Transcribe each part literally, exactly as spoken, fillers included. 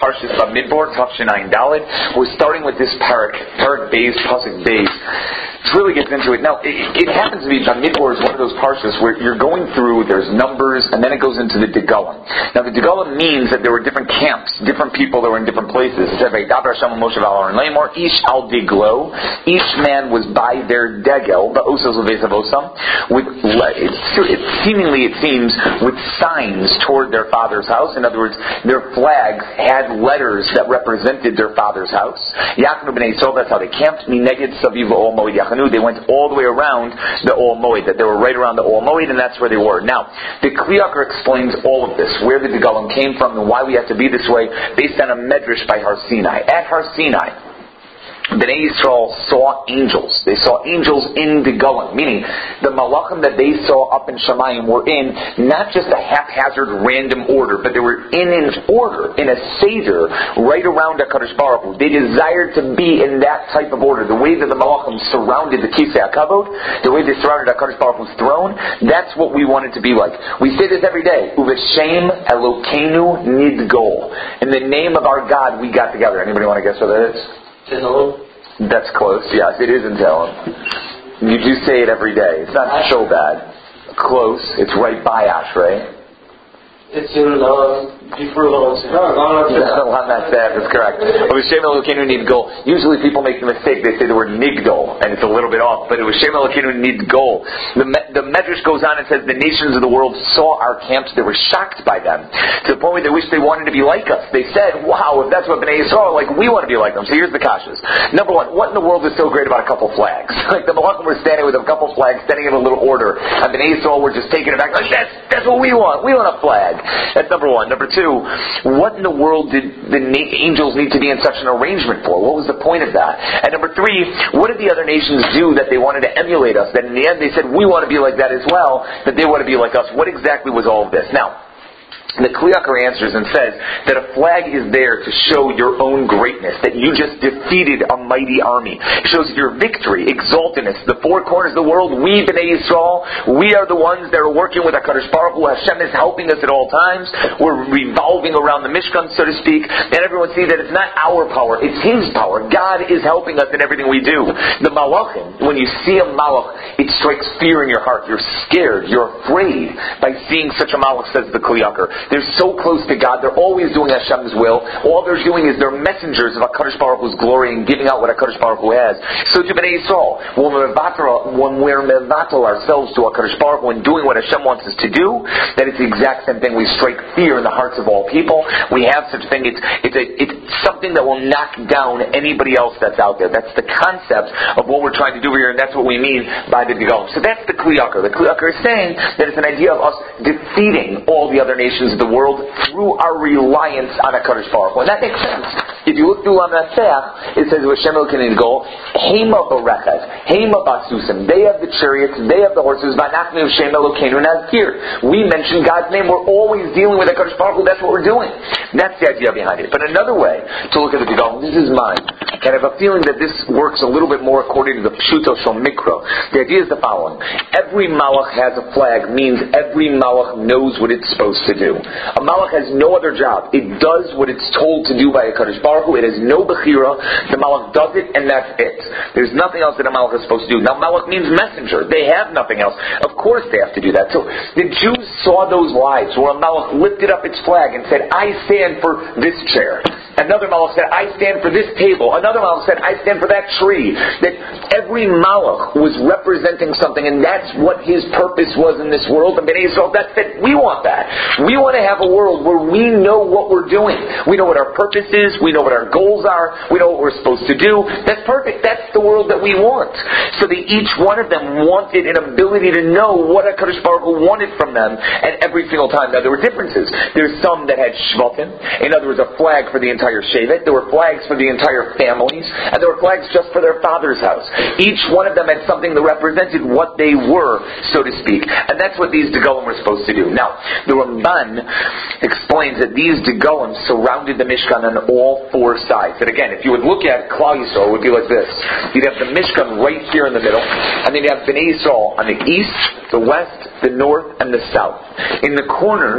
Parshas Bamidbar, Tafshin Daled. We're starting with this parak, parak Beis, Pasuk Beis. It really gets into it. Now, it, it happens to be Bamidbar is one of those parshas where you're going through, there's numbers, and then it goes into the Degalim. Now, the Degalim means that there were different camps, different people that were in different places. It said, Vaydaber Hashem Moshe v'Aaron Lamor, Ish al Diglo. Each man was by their degel, ba'osas l'veisavosam, with it, it seemingly it seems with signs toward their father's house. In other words, their flags had letters that represented their father's house. Yachnu b'nei Yisrael, that's how they camped. Mineged saviv l'ol moed yachanu. They went all the way around the ol moed, that they were right around the ol moed, and that's where they were. Now, the Kli Yakar explains all of this, where the Degalim came from, and why we have to be this way, based on a medrash by Har Sinai. At Har Sinai, Bnei Yisrael saw angels. They saw angels in the Degalim, meaning the malachim that they saw up in Shamayim were in not just a haphazard random order, but they were in an order, in a seder, right around HaKadosh Baruch Hu. They desired to be in that type of order. The way that the malachim surrounded the Kisei HaKavod, the way they surrounded HaKadosh Baruch Hu's throne, that's what we want it to be like. We say this every day. Uveshem Elokeinu Nidgol. In the name of our God, we got together. Anybody want to guess what that is? Tehillim? That's close, yes, it is in Tehillim. You do say it every day. It's not so bad. Close. It's right by Ashrei. It's in uh, before Lamed Sefer. That's correct. Shem Elokeinu Nidgol. Usually people make the mistake. They say the word Nigdol, and it's a little bit off. But it was Shem Elokeinu Nidgol. The the Medrash goes on and says the nations of the world saw our camps. They were shocked by them to the point where they wished they wanted to be like us. They said, "Wow, if that's what Bnei Yisrael are like, we want to be like them." So here's the kashas. Number one, what in the world is so great about a couple flags? Like the Malachim were standing with a couple flags, standing in a little order, and Bnei Yisrael were just taking it back. Like that's that's what we want. We want a flag. That's number one. Number two, what in the world did the na- angels need to be in such an arrangement for? What was the point of that? And number three, what did the other nations do that they wanted to emulate us? That in the end they said, we want to be like that as well, that they want to be like us. What exactly was all of this? Now, the Kli Yakar answers and says that a flag is there to show your own greatness, that you just defeated a mighty army. It shows your victory, exaltedness. The four corners of the world, we Bnei Yisrael, we are the ones that are working with HaKadosh Baruch Hu. Hashem is helping us at all times. We're revolving around the Mishkan, so to speak, and everyone sees that it's not our power, it's His power. God is helping us in everything we do. The Malachim, when you see a Malach, it strikes fear in your heart. You're scared, you're afraid by seeing such a Malach, says the Kli Yakar. They're so close to God. They're always doing Hashem's will. All they're doing is they're messengers of HaKadosh Baruch Hu's glory and giving out what HaKadosh Baruch Hu has. So to Bnei Yisrael, when we're mevatel ourselves to HaKadosh Baruch Hu and doing what Hashem wants us to do, then it's the exact same thing. We strike fear in the hearts of all people. We have such a thing. It's, it's, a, it's something that will knock down anybody else that's out there. That's the concept of what we're trying to do here, and that's what we mean by the Degalim. So that's the Kli Yakar. The Kli Yakar is saying that it's an idea of us defeating all the other nations of the world through our reliance on HaKadosh Baruch Hu. And that makes sense. If you look through Lamed, it says, Hashem Elokeinu Nidgol, Hema Berechet, Hema Basusim. They have the chariots, they have the horses, V'anachnu Hashem Elokeinu Nazkir. We mention God's name. We're always dealing with HaKadosh Baruch Hu. That's what we're doing. That's the idea behind it. But another way to look at the Degalim, this is mine, and I have a feeling that this works a little bit more according to the Pshuto Shel Mikra. The idea is the following. Every Malach has a flag, means every Malach knows what it's supposed to do. A Malach has no other job. It does what it's told to do by HaKadosh Baruch Hu. It has no bechira. The Malach does it, and that's it. There's nothing else that a Malach is supposed to do. Now, Malach means messenger. They have nothing else. Of course they have to do that. So the Jews saw those lives where a Malach lifted up its flag and said, I stand for this chair. Another Malach said, I stand for this table. Another Malach said, I stand for that tree. That every Malach was representing something, and that's what his purpose was in this world. And Bnei Yisrael, that's it. We want that. We want to have a world where we know what we're doing. We know what our purpose is. We know what our goals are. We know what we're supposed to do. That's perfect. That's the world that we want. So that each one of them wanted an ability to know what HaKadosh Baruch Hu wanted from them at every single time. Now there were differences. There's some that had shvatim. In other words, a flag for the entire shevet. There were flags for the entire families. And there were flags just for their father's house. Each one of them had something that represented what they were, so to speak. And that's what these Degalim were supposed to do. Now, the Ramban explains that these Degalim surrounded the Mishkan on all four sides. And again, if you would look at Klal Yisrael, it would be like this. You'd have the Mishkan right here in the middle, and then you have Bnei Yisrael on the east, the west, the north, and the south. In the corners,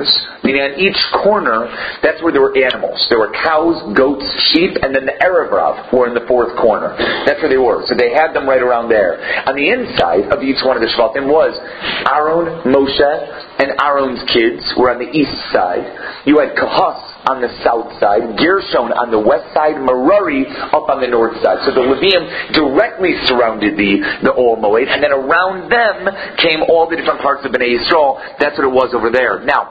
Meaning on each corner, that's where there were animals. There were cows, goats, sheep, and then the Erev Rav were in the fourth corner. That's where they were. So they had them right around there. On the inside of each one of the Shvatim was Aaron, Moshe, and Aaron's kids were on the east side. You had Kahas on the south side, Gershon on the west side, Merari up on the north side. So the Levium directly surrounded the, the Ol Moed, and then around them came all the different parts of Bnei Yisrael. That's what it was over there. Now,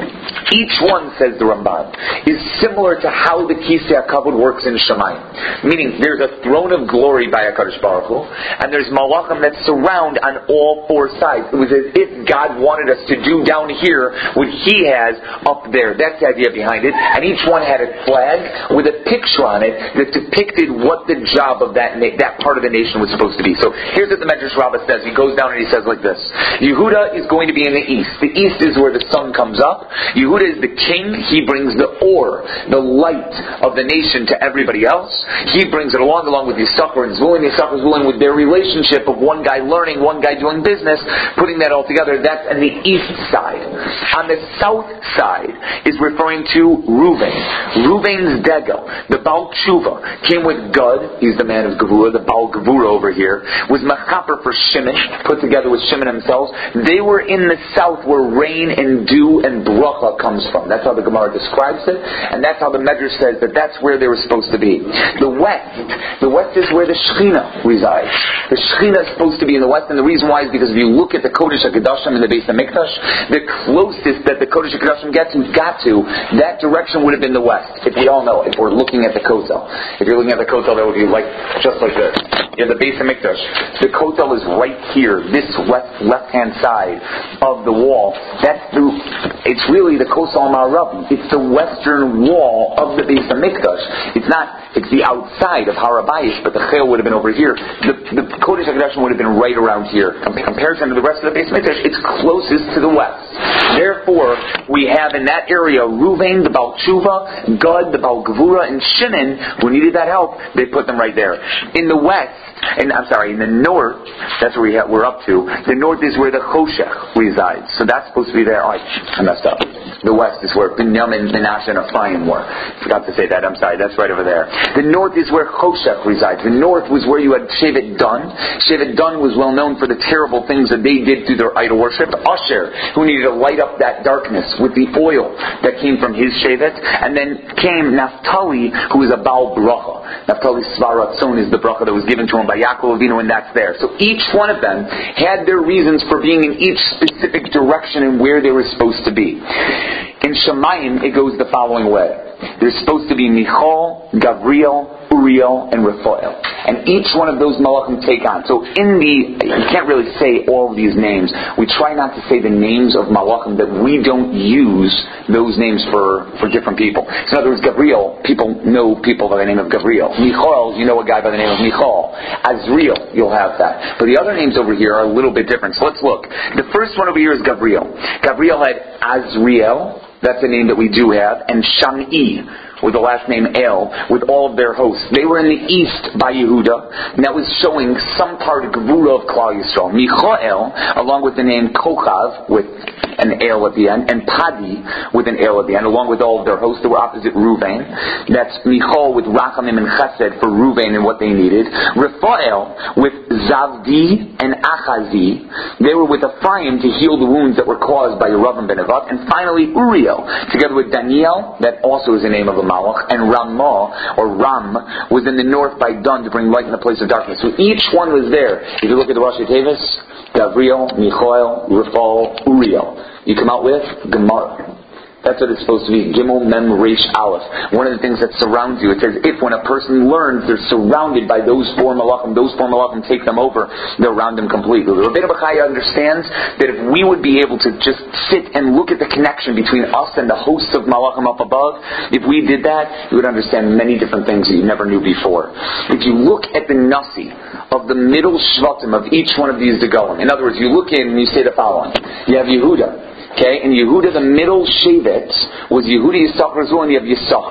each one, says the Ramban, is similar to how the Kisei HaKavod works in Shemayim. Meaning, there's a throne of glory by HaKadosh Baruch Hu, and there's Malachim that surround on all four sides. It was as if God wanted us to do down here what He has up there. That's the idea behind it. And each one had a flag with a picture on it that depicted what the job of that na- that part of the nation was supposed to be. So here's what the Medrash Rabbah says. He goes down and he says like this: Yehuda is going to be in the east. The east is where the sun comes up. Yehuda is the king. He brings the or, the light of the nation to everybody else. He brings it along, along with Yisachar and Zvulun. Yisachar and Zvulun with their relationship of one guy learning, one guy doing business, putting that all together. That's on the east side. On the south side is referring to Reuven. Reuven's Degel, the Baal Tshuva, came with Gad. He's the man of Gevura, the Baal Gevura over here. Was Machaper for Shimon, put together with Shimon themselves. They were in the south where rain and dew and bracha comes from. That's how the Gemara describes it, and that's how the Medrash says that that's where they were supposed to be. The west, the west is where the Shekhinah resides. The Shekhinah is supposed to be in the west, and the reason why is because if you look at the Kodesh HaKadoshim in the Beis HaMikdash, the closest that the Kodesh HaKadoshim got to, got to, that direction would have been the west. If we all know, if we're looking at the Kotel. If you're looking at the Kotel, that would be like, just like this. You have the Beis HaMikdash. The Kotel is right here, this left, left-hand side of the wall. That's the, it's really the Kosel Ma'arabi. It's the western wall of the Beis HaMikdash. It's not, it's the outside of Har HaBayis, but the Chel would have been over here. The, the Kodesh HaKadoshim would have been right around here. In comparison to the rest of the Beis HaMikdash, it's closest to the west. Therefore, we have in that area Reuven, the Baal Tshuva, Gad, the Baal Gevura, and Shimon, who needed that help. They put them right there. In the west, and I'm sorry, in the north, that's where we have, we're up to. The north is where the Choshech resides. So that's supposed to be there. Oh, I messed up. The west is where Binyamin, Menashe, and Ephraim were. Forgot to say that. I'm sorry. That's right over there. The north is where Choshech resides. The north was where you had Shevet Dan. Shevet Dan was well known for the terrible things that they did through their idol worship. Asher, who needed to light up that darkness with the oil that came from his Shevet. And then came Naphtali, who is a Baal Bracha. Naphtali Svaratzon is the bracha that was given to him by Yaakov Avinu, and that's there. So each one of them had their reasons for being in each specific direction and where they were supposed to be. In Shemayim, it goes the following way. There's supposed to be Michal, Gavriel, Uriel, and Raphael. And each one of those malachim take on. So in the, you can't really say all of these names. We try not to say the names of malachim that we don't use those names for, for different people. So in other words, Gabriel, people know people by the name of Gabriel. Michal, you know a guy by the name of Michal. Azriel, you'll have that. But the other names over here are a little bit different. So let's look. The first one over here is Gabriel. Gabriel had Azriel. That's a name that we do have. And Sham'i, with the last name El, with all of their hosts. They were in the east by Yehuda, and that was showing some part of Gevura of Klal Yisrael. Michael, along with the name Kochav, with an El at the end, and Padi, with an El at the end, along with all of their hosts. They were opposite Ruvain. That's Michal with Rachamim and Chesed for Ruvain and what they needed. Raphael with Zavdi and Achazi. They were with Ephraim to heal the wounds that were caused by Yeravam ben Nevat. And finally Uriel, together with Daniel, that also is the name of a Malach, and Ramah, or Ram, was in the north by Dan to bring light in the place of darkness. So each one was there. If you look at the Rashi Tevis, Gavriel, Michael, Raphael, Uriel, you come out with Gemara. That's what it's supposed to be. Gimel, Mem, Resh, Aleph. One of the things that surrounds you, it's as if when a person learns, they're surrounded by those four malachim. Those four malachim take them over. They're around them completely. The Rabbeinu Bechaya understands that if we would be able to just sit and look at the connection between us and the hosts of malachim up above, if we did that, you would understand many different things that you never knew before. If you look at the Nasi of the middle shvatim of each one of these Degalim, in other words, you look in and you say the following. You have Yehuda. Okay, and Yehuda, the middle Shevet, was Yehuda, Yisachar, Zul, and you have Yisachar.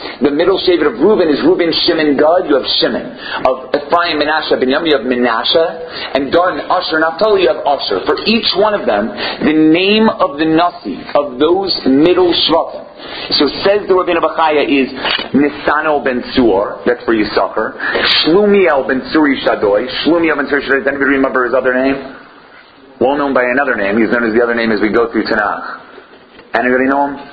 The middle shevet of Reuben is Reuben, Shimon, Gad. You have Shimon. Of Ephraim, Menashe, Binyamin, you have Menashe. And Dan, Asher, Naphtali, you have Asher. For each one of them, the name of the Nasi of those middle shvatim. So says the Rabbeinu Bachaya is Nisano ben Suor, that's for Yisachar. Shlumiel ben Suri Shadoi. Shlumiel ben Suri Shadoi. Does anybody remember his other name? Well known by another name. He's known as the other name as we go through Tanakh. Anybody know him?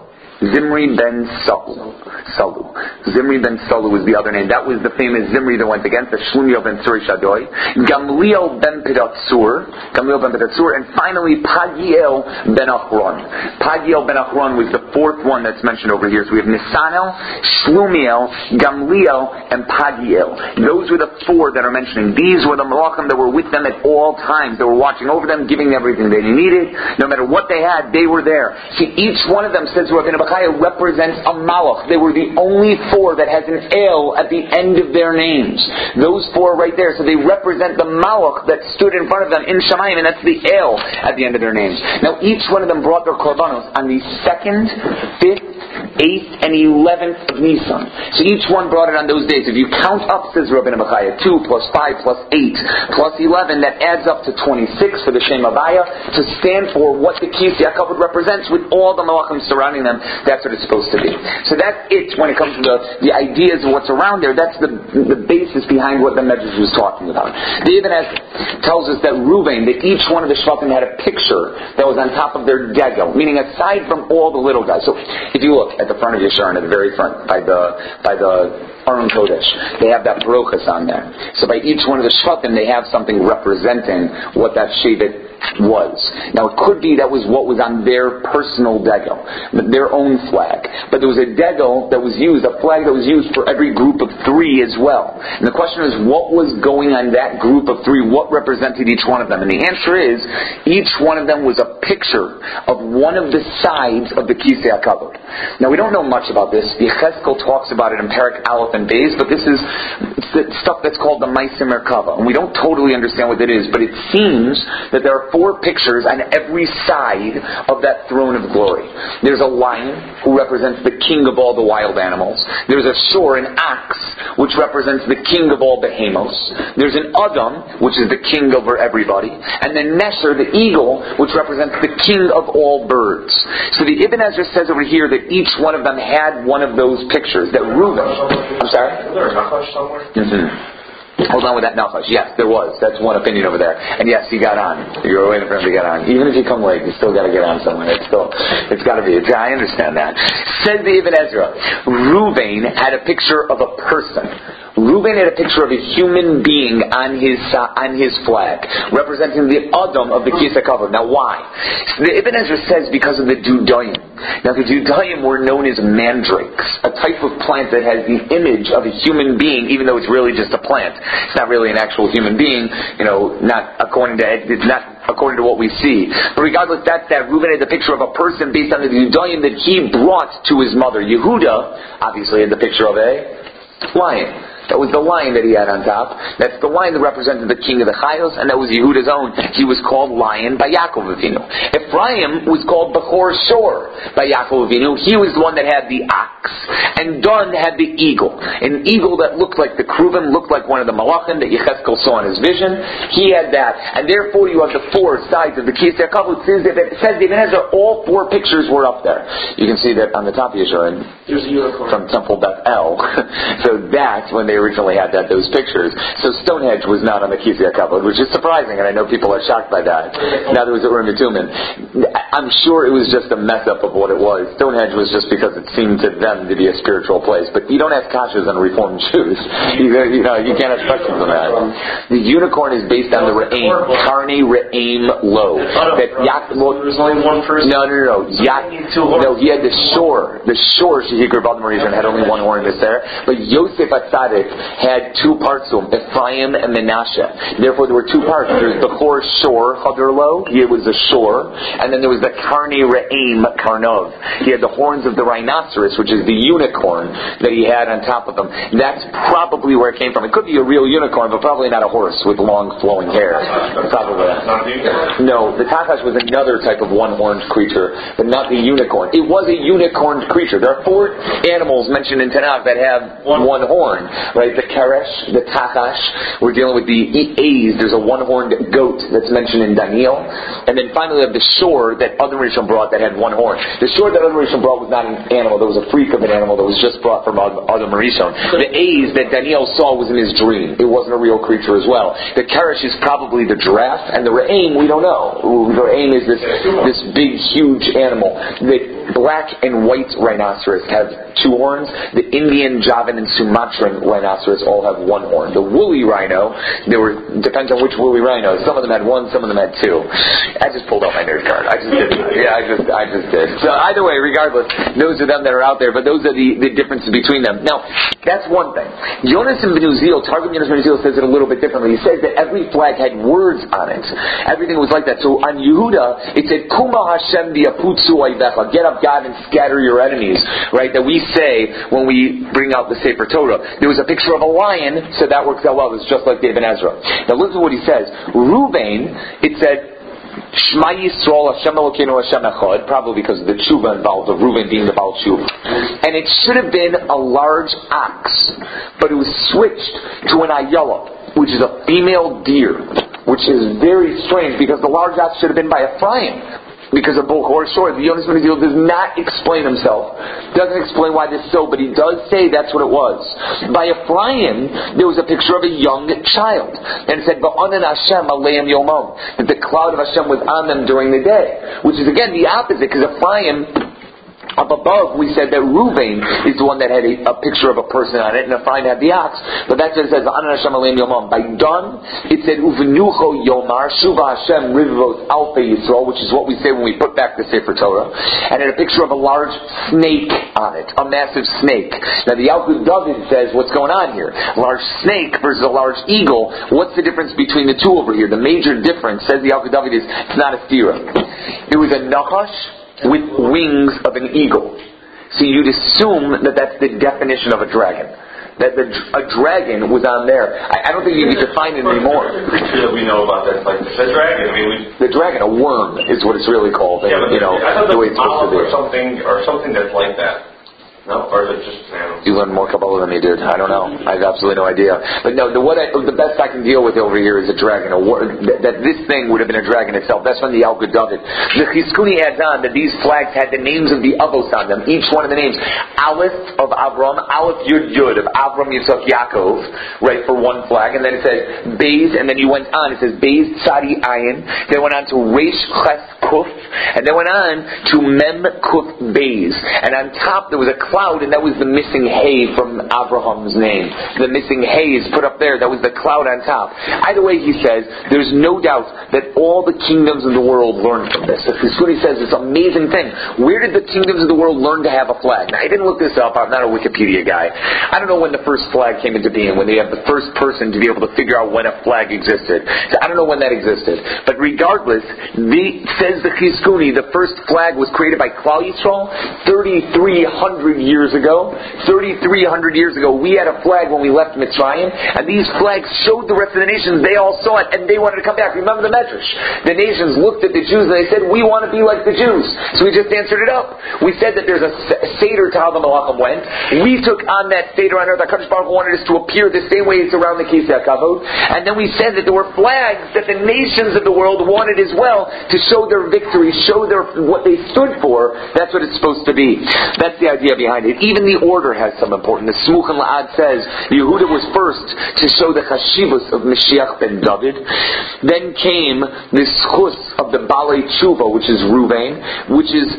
Zimri ben Salu. Salu. Zimri ben Salu was the other name. That was the famous Zimri that went against the Shlumiel ben Suri Shadoi. Gamliel ben Pedatsur. Gamliel ben Pedatsur. And finally, Pagiel ben Achron. Pagiel ben Achron was the fourth one that's mentioned over here. So we have Nisanel, Shlumiel, Gamliel, and Pagiel. Those were the four that are mentioning. These were the Malachim that were with them at all times. They were watching over them, giving them everything they needed. No matter what they had, they were there. See, each one of them, says Rabbeinu Bachaya, represents a malach. They were the only four that has an el at the end of their names. Those four right there. So they represent the malach that stood in front of them in Shamayim, and that's the el at the end of their names. Now each one of them brought their korbanos on the second, fifth, eighth, and eleventh of Nisan. So each one brought it on those days. If you count up, says Rabbeinu Bachaya, two plus five plus eight plus eleven, that adds up to twenty-six for the Shem Havaya to stand for what the Kisei HaKavod represents with all the malachim surrounding them. That's what it's supposed to be. So that's it when it comes to the, the ideas of what's around there. That's the the basis behind what the Medrash was talking about. The Ibn Ezra tells us that Reuven, that each one of the Shvatim had a picture that was on top of their degel, meaning aside from all the little guys. So if you look at the front of your Sharon, at the very front, by the by the Aron Kodesh, they have that Baruchas on there. So by each one of the Shvatim, they have something representing what that Shevet was. Now it could be that was what was on their personal degel, their own flag. But there was a degel that was used, a flag that was used for every group of three as well. And the question is, what was going on that group of three? What represented each one of them? And the answer is, each one of them was a picture of one of the sides of the Kisei HaKavod. Now we don't know much about this. Yechezkel talks about it in Perek Aleph and Beis, but this is the stuff that's called the Ma'aseh Merkava. And we don't totally understand what it is, but it seems that there are four pictures on every side of that throne of glory. There's a lion who represents the king of all the wild animals. There's a shor, an ox, which represents the king of all behemoths. There's an Adam, which is the king over everybody. And then Nesher, the eagle, which represents the king of all birds. So the Ibn Ezra says over here that each one of them had one of those pictures. That Reuben... I'm sorry? Is there a Nachash somewhere? Mm-hmm. Hold on with that Nachash. Yes, there was. That's one opinion over there. And yes, he got on. You were waiting for him to get on. Even if you come late, you still got to get on somewhere. It's still, it's got to be. It's, I understand that. Says the Ibn Ezra, Reuven had a picture of a person. Reuben had a picture of a human being on his uh, on his flag, representing the Adam of the Kisei HaKavod. Now, why? The Ibn Ezra says because of the Dudayim. Now, the Dudayim were known as mandrakes, a type of plant that has the image of a human being, even though it's really just a plant. It's not really an actual human being, you know, not according to it's not according to what we see. But regardless, that's that. Reuben had the picture of a person based on the Dudayim that he brought to his mother. Yehuda obviously had the picture of a lion. That was the lion that he had on top. That's the lion that represented the king of the Chayos, and that was Yehuda's own. He was called Lion by Yaakov Avinu. Ephraim was called Bechor Shor by Yaakov Avinu. He was the one that had the ox. And Dan had the eagle. An eagle that looked like the Kruvim, looked like one of the Malachim that Yechezkel saw in his vision. He had that. And therefore you have the four sides of the Kisei HaKavod. It says the Ibn Ezra, all four pictures were up there. You can see that on the top of Yeshua from Temple Beth El. So that's when they originally had that, those pictures. So Stonehenge was not on the Kisei HaKavod, which is surprising, and I know people are shocked by that. Now there was at Urim Tumen. I'm sure it was just a mess up of what it was. Stonehenge was just because it seemed to them to be a spiritual place. But you don't ask kashas on Reformed Jews. You, you know, you can't ask questions on that. The unicorn is based on the Re'im, Karni Re'im Lo. That Yak, well, there was only one person. No, no, no, no. Yak, no, he had the shore. The shore, Shehikar Baldemar had only one horn that's there. But Yosef Atzadik Yosef had two parts to him, Ephraim and Menashe. Therefore, there were two parts. There's the Chor Shor Chaderlo, he was a shore, and then there was the Karni Re'im Karnov. He had the horns of the rhinoceros, which is the unicorn that he had on top of him. That's probably where it came from. It could be a real unicorn, but probably not a horse with long flowing hair. Probably. No, the Takash was another type of one-horned creature, but not the unicorn. It was a unicorned creature. There are four animals mentioned in Tanakh that have one, one horn, right? The Keresh, the Takash. We're dealing with the A's. There's a one-horned goat that's mentioned in Daniel. And then finally we have the shore that Adam Rishon brought that had one horn. The shore that Adam Rishon brought was not an animal. There was a freak of an animal that was just brought from Adam Rishon. The A's that Daniel saw was in his dream. It wasn't a real creature as well. The Keresh is probably the giraffe, and the Re'im, we don't know. The Re'im is this, this big, huge animal. The black and white rhinoceros have two horns. The Indian, Javan, and Sumatran rhinoceros all have one horn. The woolly rhino, there were depends on which woolly rhino. Some of them had one, some of them had two. I just pulled out my nerd card. I just did. Yeah, I just, I just did. So either way, regardless, those are them that are out there. But those are the, the differences between them. Now, that's one thing. Yonas ben Uziel, Targum Yonas ben Uziel says it a little bit differently. He says that every flag had words on it. Everything was like that. So on Yehuda, it said, Kuma Hashem diaputsu oivecha. Get up, God, and scatter your enemies. Right? That we say when we bring out the Sefer Torah. There was a picture of a lion, so that works out well. It's just like David Ezra. Now listen to what he says. Ruvain, it said, Shema Yisrael Hashem Elokeinu Hashem Echad, probably because of the tshuva involved, of Reuven being the Baal tshuva. And it should have been a large ox, but it was switched to an ayala, which is a female deer, which is very strange because the large ox should have been by Ephraim. Because of both horse short, the Yonas ben Uziel does not explain himself. Doesn't explain why this is so, but he does say that's what it was. By Ephraim, there was a picture of a young child. And it said, Ba'anan Hashem aleim yomam. That the cloud of Hashem was on them during the day. Which is again the opposite, because Ephraim, up above, we said that Ruvain is the one that had a, a picture of a person on it, and Ephraim had the ox. But that's what it says, Ba'anan Hashem aleim yomam. By Dun, it said, Uvenucho yomar, Shuva Hashem rivvot alpei Yisrael, which is what we say when we put back the Sefer Torah. And it had a picture of a large snake on it, a massive snake. Now the Yalkut David says, what's going on here? A large snake versus a large eagle. What's the difference between the two over here? The major difference, says the Yalkut David, is it's not a stira. It was a nachash with wings of an eagle. So you'd assume that that's the definition of a dragon. That the, a dragon was on there. I, I don't think you need to define it anymore. The creature that we know about that's like the dragon. I mean, we, the dragon, a worm, is what it's really called. Yeah, but you know, I thought the way it's supposed to be. Or something, or something that's like that. No, or is it just animals? You learned more Kabbalah than me, dude. I don't know. I have absolutely no idea. But no, the what I, the best I can deal with over here is a dragon. A war, that, that this thing would have been a dragon itself. That's from the Yalkut David. The Chizkuni adds on that these flags had the names of the avos on them. Each one of the names. Aleph of Avram, Aleph Yud Yud of Avram Yitzchak Yaakov, right, for one flag. And then it says Beis, and then you went on. It says Beis Tzadi Ayin. Then went on to Reish Ches Kuf, and then went on to Mem Kuf Beis. And on top there was a cloud, and that was the missing hay from Abraham's name. The missing hay is put up there. That was the cloud on top. Either way, he says, there's no doubt that all the kingdoms of the world learned from this. Chizkuni says this amazing thing. Where did the kingdoms of the world learn to have a flag? Now, I didn't look this up. I'm not a Wikipedia guy. I don't know when the first flag came into being, when they have the first person to be able to figure out when a flag existed. So I don't know when that existed. But regardless, the, says the Chizkuni, the first flag was created by Klal Yisrael thirty-three hundred years ago. thirty-three hundred years ago, we had a flag when we left Mitzrayim, and these flags showed the rest of the nations, they all saw it, and they wanted to come back. Remember the Medrash. The nations looked at the Jews and they said, we want to be like the Jews. So we just answered it up. We said that there's a Seder to how the Malachim went. We took on that Seder on earth. HaKadosh Baruch Hu wanted us to appear the same way it's around the Kisei HaKavod. And then we said that there were flags that the nations of the world wanted as well to show their victory, show their what they stood for. That's what it's supposed to be. That's the idea behind it. Even the order has some importance. The Smuch and La'ad says Yehuda was first to show the chashivus of Mashiach ben David. Then came the schus of the Balei Tshuva, which is Ruvain, which is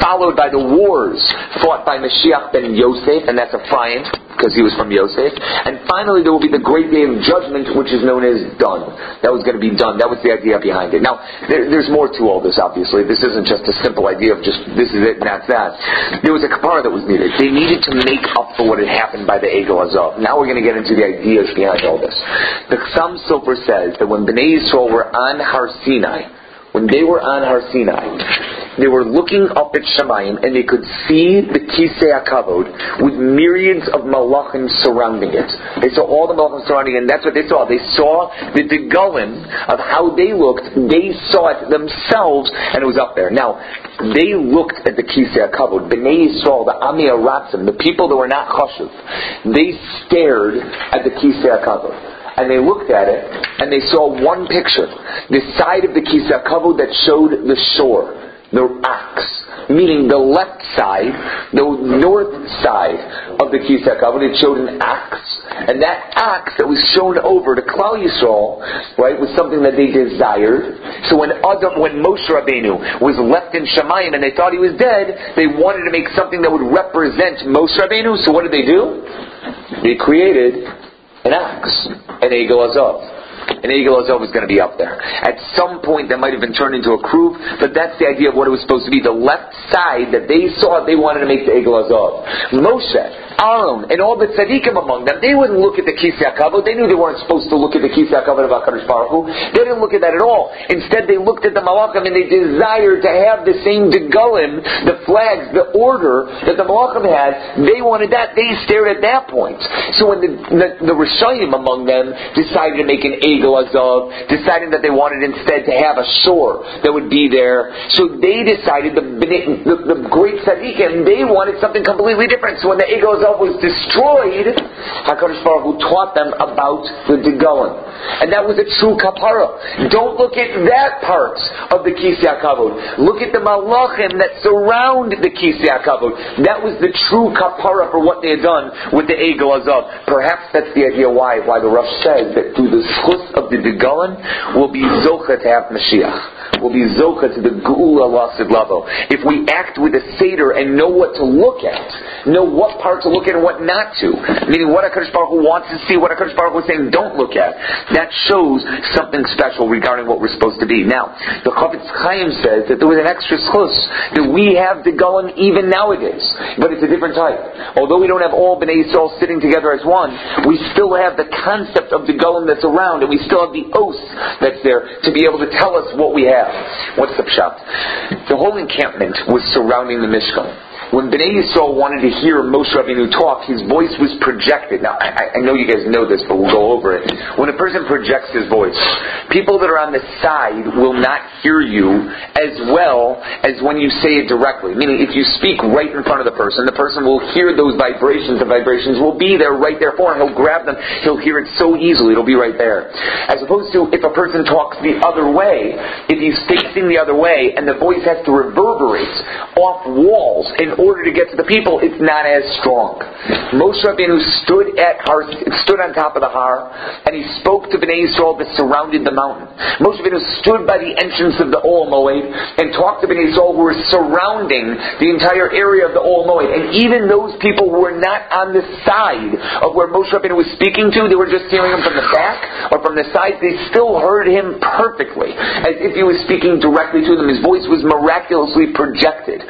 followed by the wars fought by Mashiach ben Yosef, and that's Ephraim, because he was from Yosef. And finally there will be the great day of judgment, which is known as done. That was going to be done. That was the idea behind it. Now, there, there's more to all this, obviously. This isn't just a simple idea of just, this is it and that's that. There was a kapara that was needed. They needed to make up for what had happened by the Egel Azov. Now we're going to get into the ideas behind all this. The Chassam Sofer says that when Bnei Yisrael were on Har Sinai, when they were on Har Sinai, they were looking up at Shemayim and they could see the Kisei HaKavod with myriads of malachim surrounding it. They saw all the malachim surrounding it, and that's what they saw. They saw the degalim of how they looked. They saw it themselves, and it was up there. Now, they looked at the Kisei HaKavod. Bnei Yisrael, the Ami Aratzim, the people that were not chashuv, they stared at the Kisei HaKavod. And they looked at it, and they saw one picture. The side of the Kisei HaKavod that showed the shore, the axe. Meaning the left side, the north side of the Kisei HaKavod, it showed an axe. And that axe that was shown over to Klal Yisrael, right, was something that they desired. So when Adam, when Moshe Rabbeinu was left in Shemayim and they thought he was dead, they wanted to make something that would represent Moshe Rabbeinu. So what did they do? They created an axe, an Egel Azov. An Egel Azov was going to be up there. At some point that might have been turned into a kruv, but that's the idea of what it was supposed to be. The left side that they saw, they wanted to make the Egel Azov. Moshe, Aaron, and all the tzaddikim among them, they wouldn't look at the Kisei HaKavod. They knew they weren't supposed to look at the Kisei HaKavod of HaKadosh Baruch Hu. They didn't look at that at all. Instead, they looked at the malachim and they desired to have the same degalim, the flags, the order that the malachim had. They wanted that. They stared at that point. So when the the, the Rishayim among them decided to make an Egel Azov, deciding that they wanted instead to have a shore that would be there, so they decided, the the, the great tzaddikim, they wanted something completely different. So when the Egel Azov was destroyed, HaKadosh Baruch Hu taught them about the degalim. And that was a true kapara. Don't look at that part of the Kisei HaKavod. Look at the malachim that surround the Kisei HaKavod. That was the true kapara for what they had done with the Egel Azov. Perhaps that's the idea why why the Rosh says that through the schus of the degalim will be zocha to have Mashiach. Will be zocha to the Geula Lasid Lavo. If we act with a Seder and know what to look at, know what part to look at and what not to, meaning what HaKadosh Baruch Hu wants to see, what HaKadosh Baruch Hu is saying don't look at, that shows something special regarding what we're supposed to be. Now, the Chafetz Chaim says that there was an extra schus, that we have degalim even nowadays, but it's a different type. Although we don't have all Bnei Yisrael sitting together as one, we still have the concept of degalim that's around, and we still have the oath that's there to be able to tell us what we have. What's the pshat? The whole encampment was surrounding the Mishkan. When Bnei Yisrael wanted to hear Moshe Rabbeinu talk, his voice was projected. Now, I, I know you guys know this, but we'll go over it. When a person projects his voice, people that are on the side will not hear you as well as when you say it directly. Meaning, if you speak right in front of the person, the person will hear those vibrations. The vibrations will be there, right there for him. He'll grab them. He'll hear it so easily. It'll be right there. As opposed to if a person talks the other way, if he's facing the other way, and the voice has to reverberate off walls in order to get to the people, it's not as strong. Moshe Rabbeinu stood at Har, stood on top of the Har, and he spoke to Bnei Yisrael that surrounded the mountain. Moshe Rabbeinu stood by the entrance of the Ohel Moed and talked to Bnei Yisrael who were surrounding the entire area of the Ohel Moed. And even those people who were not on the side of where Moshe Rabbeinu was speaking to, they were just hearing him from the back or from the side, they still heard him perfectly, as if he was speaking directly to them. His voice was miraculously projected.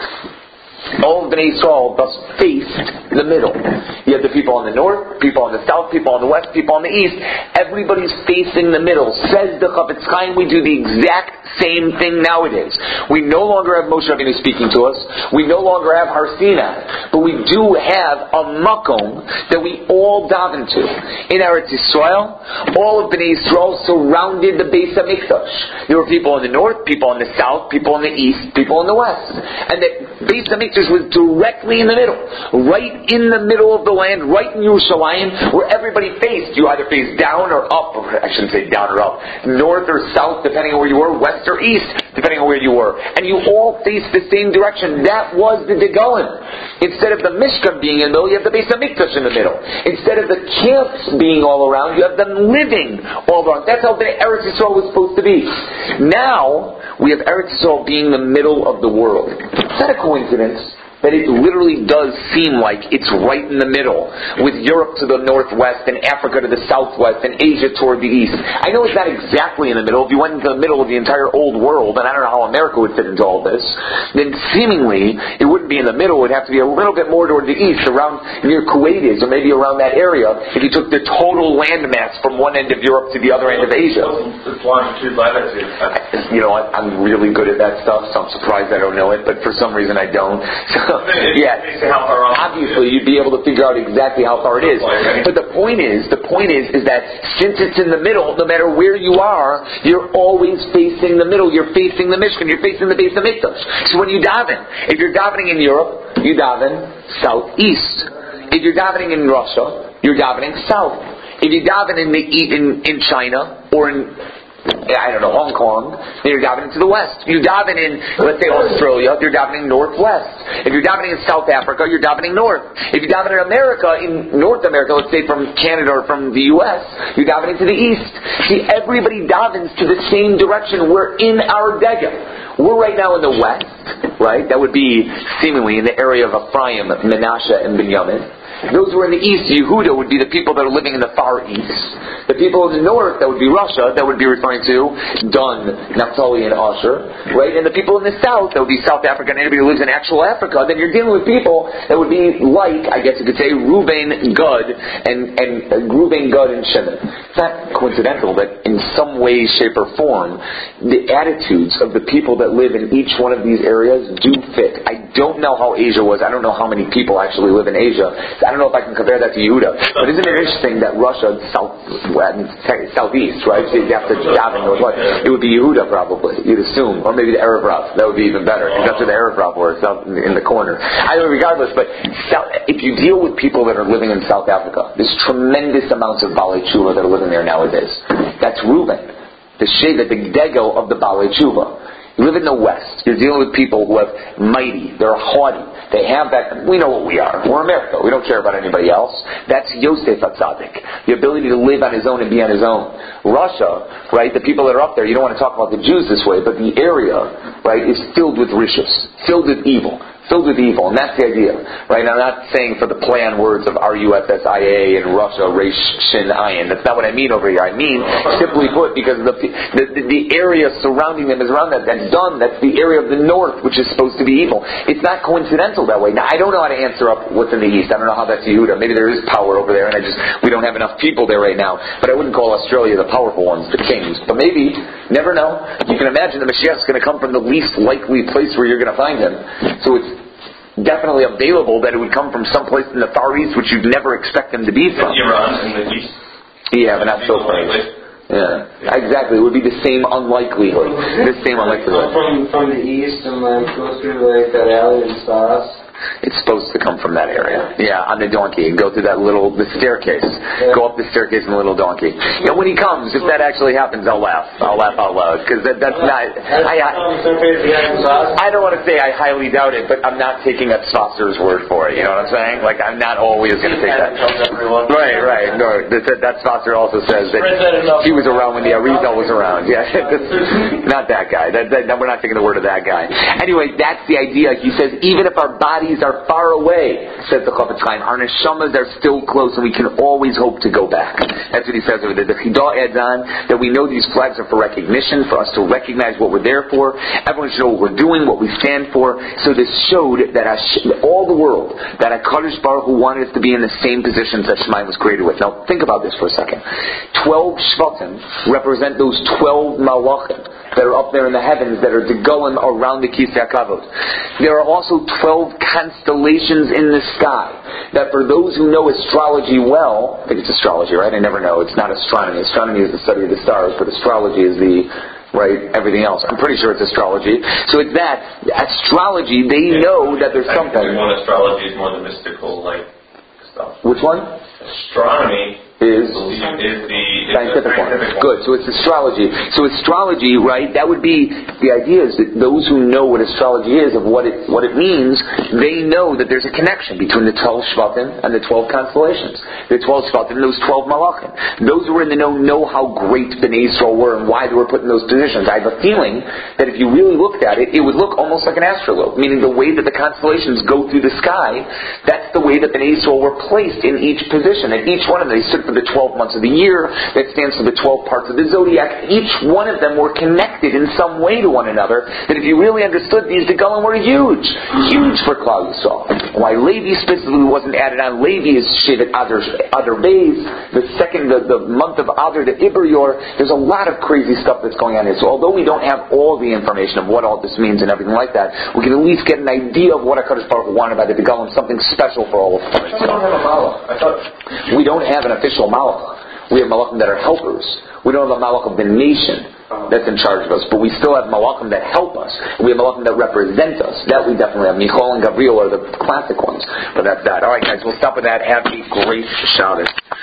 All of Bnei Yisrael thus faced the middle. You have the people on the north, people on the south, people on the west, people on the east. Everybody's facing the middle. Says the Chafetz Chaim, we do the exact same thing nowadays. We no longer have Moshe Rabbeinu speaking to us. We no longer have Har Sinai. But we do have a makom that we all daven to. In Eretz Yisrael, all of Bnei Yisrael surrounded the Beis HaMikdash. There were people in the north, people in the south, people in the east, people in the west. And the Beis HaMikdash Hamikdash was directly in the middle, right in the middle of the land, right in Yerushalayim, where everybody faced. You either faced down or up, or I shouldn't say down or up, north or south, depending on where you were, west or east, depending on where you were. And you all faced the same direction. That was the Degolim. Instead of the Mishkan being in the middle, you have the Beis Hamikdash in the middle. Instead of the camps being all around, you have them living all around. That's how the Eretz Yisrael was supposed to be. Now, we have Eretz Yisrael being the middle of the world. It's not a coincidence that it literally does seem like it's right in the middle, with Europe to the northwest and Africa to the southwest and Asia toward the east. I know it's not exactly in the middle. If you went into the middle of the entire old world, and I don't know how America would fit into all this, then seemingly it wouldn't be in the middle. It would have to be a little bit more toward the east, around near Kuwait is, or maybe around that area, if you took the total land mass from one end of Europe to the other end of Asia. It's longitude, latitude. You know what? I'm really good at that stuff, so I'm surprised I don't know it, but for some reason I don't. So, yeah, obviously you'd be able to figure out exactly how far it is. But the point is, the point is, is that since it's in the middle, no matter where you are, you're always facing the middle. You're facing the Mishkan. You're facing the Beis Hamikdash. So when you daven, if you're davening in Europe, you daven southeast. If you're davening in Russia, you're davening south. If you daven in the in in China or in I don't know, Hong Kong, then you're davening to the west. You daven in, let's say, Australia, you're davening northwest. If you're davening in South Africa, you're davening north. If you're davening in America, in North America, let's say from Canada or from the U S, you're davening to the east. See, everybody davens to the same direction. We're in our Dega. We're right now in the west, right? That would be seemingly in the area of Ephraim, Menashe, and Binyamin. Those who are in the east, Yehuda, would be the people that are living in the far east. The people in the north, that would be Russia, that would be referring to Dan, Naphtali, and Asher, right? And the people in the south, that would be South Africa, and anybody who lives in actual Africa, then you're dealing with people that would be like, I guess you could say, Reuben, Gad, and, and uh, Reuben, Gad, and Shimon. It's not coincidental that in some way, shape, or form, the attitudes of the people that live in each one of these areas do fit. I don't know how Asia was. I don't know how many people actually live in Asia. I don't know if I can compare that to Yehuda. But isn't it interesting that Russia, south, well, southeast, right? So you have to daven northwest. It would be Yehuda probably, you'd assume. Or maybe the Erev Rav. That would be even better. Because that's where the Erev Rav works, out in the corner. I don't know, regardless, but South, if you deal with people that are living in South Africa, there's tremendous amounts of Balei Tshuva that are living there nowadays. That's Reuben. The Sheva, the Dego of the Balei Tshuva. You live in the West. You're dealing with people who have mighty. They're haughty. They have that. We know what we are. We're America. We don't care about anybody else. That's Yosef HaTzadik. The ability to live on his own and be on his own. Russia, right, the people that are up there, you don't want to talk about the Jews this way, but the area, right, is filled with rishus, filled with evil. Filled with evil, and that's the idea, right? Now, I'm not saying for the play on words of R U S S I A and Russia, Reish Shin Ayin. That's not what I mean over here. I mean, simply put, because the the, the area surrounding them is around that. That's done. That's the area of the north, which is supposed to be evil. It's not coincidental that way. Now, I don't know how to answer up what's in the east. I don't know how that's Yehuda. Maybe there is power over there, and I just we don't have enough people there right now. But I wouldn't call Australia the powerful ones, the kings. But maybe, never know. You can imagine the Mashiach is going to come from the least likely place where you're going to find him. So it's definitely available that it would come from someplace in the Far East which you'd never expect them to be from. Iran in the east. Yeah, but not so far. Yeah, exactly. It would be the same unlikelihood. The same unlikelihood. From from the east and like go through like that alley and Spas. It's supposed to come from that area. Yeah, on the donkey. And go through that little, the staircase. Yeah. Go up the staircase in the little donkey. And when he comes, if that actually happens, I'll laugh. I'll laugh out loud. Because that, that's not... I, I, I don't want to say I highly doubt it, but I'm not taking a Tzfasser's word for it. You know what I'm saying? Like, I'm not always going to take that. Right, right. No, that, that Tzfasser also says that he was around when the Arizal was around. Yeah, not that guy. That, that, we're not taking the word of that guy. Anyway, that's the idea. He says, even if our bodies are far away, says the Chofetz Chaim, our neshamas are still close, and we can always hope to go back. That's what he says over there. The Chidah adds on that we know these flags are for recognition, for us to recognize what we're there for. Everyone should know what we're doing, what we stand for. So this showed that Hashem, all the world, that HaKadosh Baruch Hu wanted us to be in the same positions that Shemayim was created with. Now think about this for a second. Twelve Shvatim represent those twelve Malachim that are up there in the heavens, that are going around the Kisei HaKavod. There are also twelve constellations in the sky, that for those who know astrology well, I think it's astrology, right? I never know. It's not astronomy. Astronomy is the study of the stars, but astrology is the right? Everything else. I'm pretty sure it's astrology. So it's that. Astrology, they Yeah, know that there's something. One astrology is more the mystical, like, stuff. Which one? Astronomy Is is the, is the scientific one. scientific one. Good. So it's astrology. So astrology, right? That would be the idea is that those who know what astrology is, of what it what it means, they know that there's a connection between the twelve Shvatim and the twelve constellations. The twelve Shvatim and those twelve Malachim. Those who are in the know know how great Bnei Yisrael were and why they were put in those positions. I have a feeling that if you really looked at it, it would look almost like an astrolabe, meaning the way that the constellations go through the sky. That's the way that Bnei Yisrael were placed in each position. And each one of them, they stood for the twelve months of the year. That stands for the twelve parts of the zodiac. Each one of them were connected in some way to one another. That if you really understood these, the Gelim were huge, huge for Klal Yisrael. Why Levi specifically wasn't added on? Levi is Shevet Adar Adar Beis. The second, the, the month of Adar, the Iber Yor. There's a lot of crazy stuff that's going on here. So although we don't have all the information of what all this means and everything like that, we can at least get an idea of what HaKadosh Baruch Hu wanted by the Gelim, something special for all of us. We don't have a malach. I thought We don't have an official malach. We have malachim that are helpers. We don't have a malach of the nation that's in charge of us, but we still have malachim that help us. We have malachim that represent us. That we definitely have. Michal and Gabriel are the classic ones. But that's that. All right, guys, we'll stop with that. Have a great Shabbos.